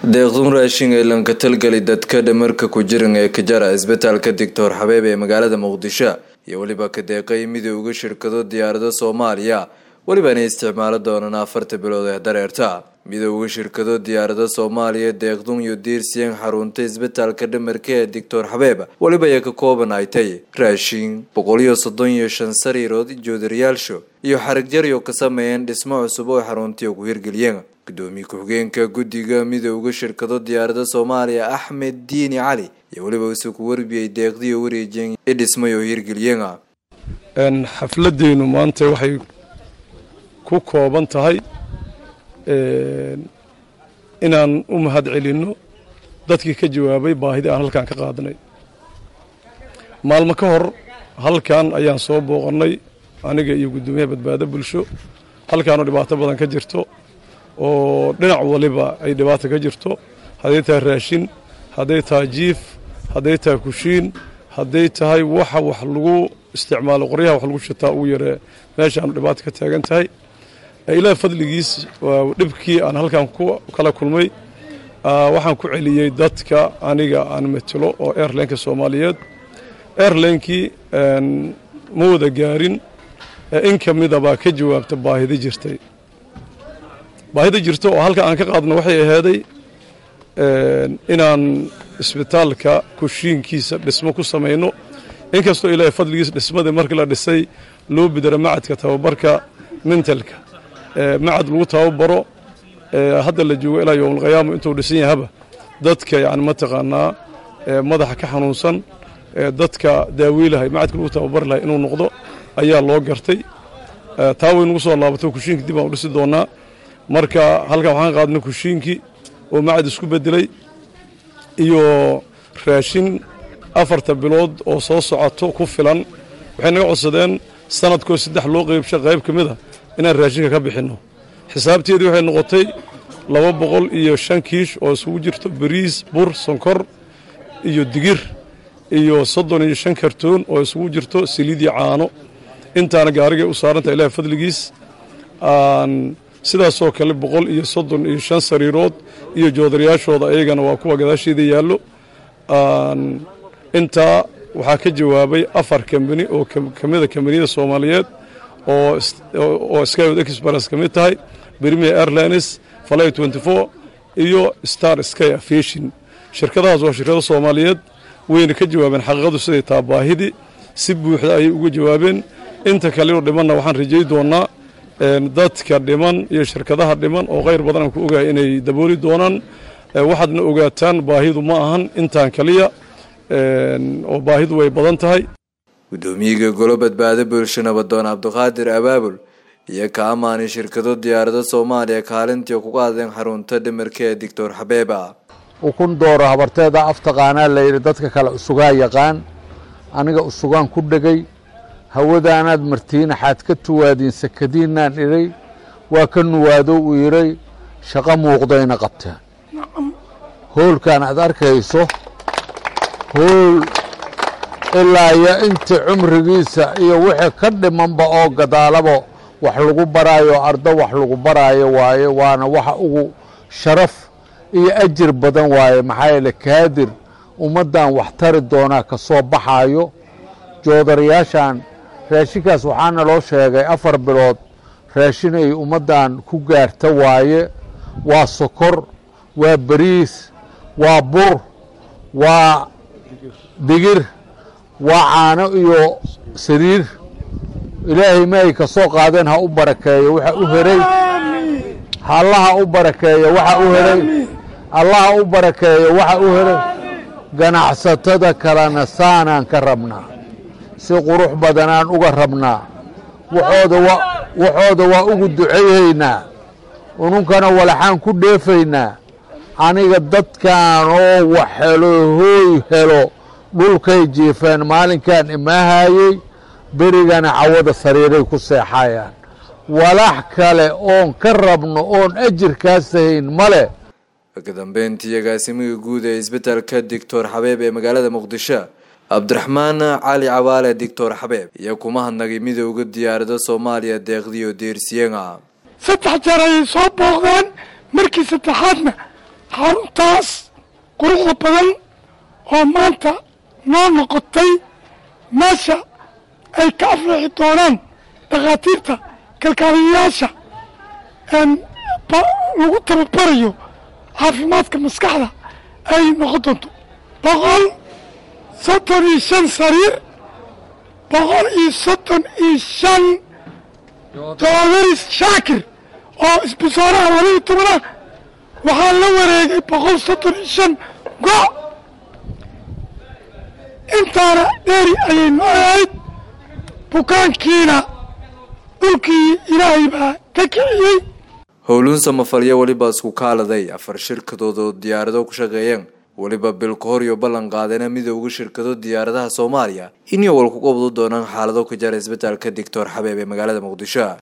deeqdun raashin ee lanka talgali dadka dhamarka ku jiran ee ka jara isbitaalka Dr. Xabeeb ee magaalada Muqdisho iyo waliba ka deeqay midowga shirkado diyaarado Soomaaliya waliba inay isticmaalo doonaan 4 bilood ee dareerta midowga shirkado diyaarado Soomaaliya deeqdun iyo diirsiyan xarunta isbitaalka dhamarka ee Dr. Xabeeb waliba ay ka koobanay raashin 135 sariirood joodariyaalsho iyo xarag jar iyo ka sameeyeen dhismo cusub oo xaruntii ugu hirgeliyeen gudoomiye ku-xigeenka guddiga midowga shirkado diyaarada Soomaaliya Axmed Diini Cali iyo waliba uu ku warbiyay deeqdii wareejin ee dhismayo hirgeliyeen xafladeenu maanta waxay ku kooban tahay inaan u mahad celino dadkii ka jawaabay baahida aan halkan ka qaadnay maalmo ka hor halkan ayaan soo booqanay aniga iyo gudoomiyaha badbaado bulsho halkan oo dhibaato badan ka jirto oo dhinac waliba ay dhibaato ka jirto haday tahay raashin haday tahay jiif haday tahay kushiin haday tahay wax lagu isticmaalo qoryaha wax lagu shitaa uu yare meeshaan dhibaato ka taagan tahay ilaa fadligiis dhibkii aan halkan ku kala kulmay waxaan ku celiyay dadka aniga aan matalo oo airline-ka Soomaaliyeed airline-kii ma wada gaarin in kamida baa ka jawaabta baahida jirtay baahida jirto oo halka aan ka qaadno waxay aheeday inaan isbitaalka kushiinkiisa dhismo ku sameeyno inkastoo ilaahay fadligiis dhismada markii la dhisay loo bidara macadka tababarka mentalka macad lagu tababaro hadda la joogo ilaa yawm al-qiyaama intuu dhisan yahaba dadka yani ma taqaanaa madaxa ka xanuunsan dadka daawiilahay macadka lagu tababar lahay inuu noqdo ayaa loo gartay taa way nagu soo laabato kushiinka dib aan u dhisi doonaa marka halkan waxaan qaadnay kushiinkii oo macad isku bedelay iyo raashin 4 bilood oo soo socoto ku filan waxay naga codsadeen sanadkoo 3 loo qaybshay qayb kamid ah inaan raashinka ka bixino xisaabteedii waxay noqotay 205 kiish oo isugu jirto bariis bur sonkor iyo digir iyo 35 kartoon oo isugu jirto saliid iyo caano intaana gaariga u saaranta ilaahay fadligiis sidaas oo kale 135 sariirood iyo joodariyaashooda ayagana waa kuwa gadaasheeda yaallo inta waxaa ka jawaabay 4 company oo kamida kambaniyada Soomaaliyeed oo Skywood Express kamid tahay Premier Airlines Fly 24 iyo Star Sky Aviation shirkadahaas waa shirkado Soomaaliyeed wayna ka jawaabeen xaqiiqadu siday tahay baahidi si buuxda ay uga jawaabeen inta kale oo dhimanna waxaan rajay doonaa dadka dhiman iyo shirkadaha dhiman oo qayr badan ku ogaay inay dabooli doonaan waxaadna ogaataan baahidu ma ahan intaan kaliya oo baahidu way badan tahay gudoomiyaha golo badbaado bulsho nabadoon Cabdiqaadir Abaabul iyo ka amaanay shirkado diyaarado Soomaaliya kaalintii ku qaadeen xarunta dhamarka ee Dr. Xabeeb ukun dooro habarteeda aftaqaana leeyahay dadka kale usugaa yaqaan aniga usugaan ku dhagay hawadaanaad martiina xaad ka tuwaadin sakadiinaan iray waa ka nuwaado u iray shaqo muuqdayna qabteen hoolkan aad arkayso hool ilaa ya inta cumrigiisa iyo wixii ka dhimanba oo gadaalabo wax lagu baraayo ardo wax lagu baraayo waaye waana waxa ugu sharaf iyo ajir badan waaye maxaa yeelay kaadir ummadan wax tari doonaa ka soo baxaayo joodariyaashan raashinkaas waxaana loo sheegay 4 bilood raashin ay ummadan ku gaarta waaye waa sokor waa bariis waa bur waa digir waa caano iyo sariir ilaahay ma ay ka soo qaadeen ha u barakeeyo waxa u heray allaha u barakeeyo waxa u heray allaha u barakeeyo waxa u heray ganacsatada kalena saanaan ka rabnaa si qurux badanaan uga rabnaa waxooda waa ugu duceeynaa ununkana walaxaan ku dheefaynaa aniga dadkan oo wax helo dhulkay jiifeen maalinkan imaahayay berigana cawada sariiray ku seexayaan walax kale oon ka rabno oon ajirkaas hayn male ka dambeyntii agaasimaha guud ee isbitaalka Dr. Xabeeb ee magaalada Muqdisho Cabdiraxmaan Cali Cawaale Dr. Xabeeb iyo kuma hadnagay midowga diyaarada Soomaaliya deeqdiyo diirsiyeena 3 jeer ay soo booqdeen markii saddexaadna xaruntaas quruxda badan oo maanta noo noqotay meesha ay ka aflixi doonaan dhakhaatiirta kalkaaliyayaasha lagu tababarayo caafimaadka maskaxda ay noqon doonto 135 sariir 135 doodaris shaakir oo isbisooraha 12 waxaa la wareegay 135 go' intaana dheeri ayay noo ahayd bukaankiina dhulkii ilaahay baa ka kiciyey. howluun samafalyo weliba isku kaaladay 4 shirkadood oo diyaarado ku shaqeeyeen weliba bil ka hor iyo ballan qaadana midowga shirkado diyaaradaha Soomaaliya inay wal ku qabdo doonaan xaalado ka jira isbitaalka Dr. Xabeeb ee magaalada Muqdisho.